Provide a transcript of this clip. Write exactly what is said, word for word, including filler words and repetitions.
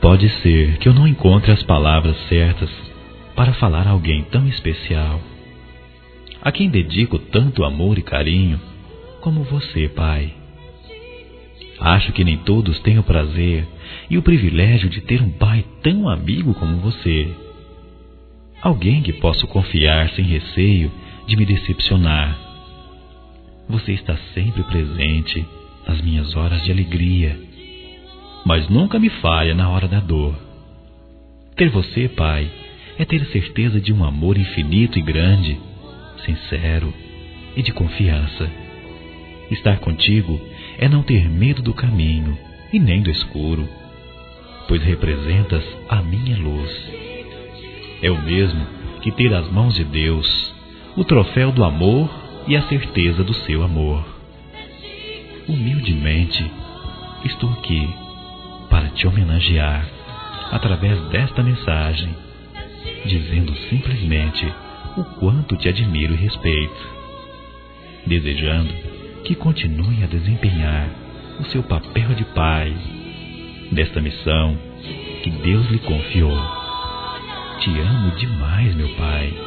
Pode ser que eu não encontre as palavras certas para falar a alguém tão especial, a quem dedico tanto amor e carinho como você, Pai. Acho que nem todos têm o prazer e o privilégio de ter um pai tão amigo como você. Alguém que posso confiar sem receio de me decepcionar. Você está sempre presente nas minhas horas de alegria, mas nunca me falha na hora da dor. Ter você, Pai, é ter certeza de um amor infinito e grande, sincero e de confiança. Estar contigo é não ter medo do caminho e nem do escuro, pois representas a minha luz. É o mesmo que ter as mãos de Deus, o troféu do amor e a certeza do seu amor. Humildemente, estou aqui para te homenagear através desta mensagem, dizendo simplesmente o quanto te admiro e respeito, desejando que continue a desempenhar o seu papel de pai desta missão que Deus lhe confiou. Te amo demais, meu Pai.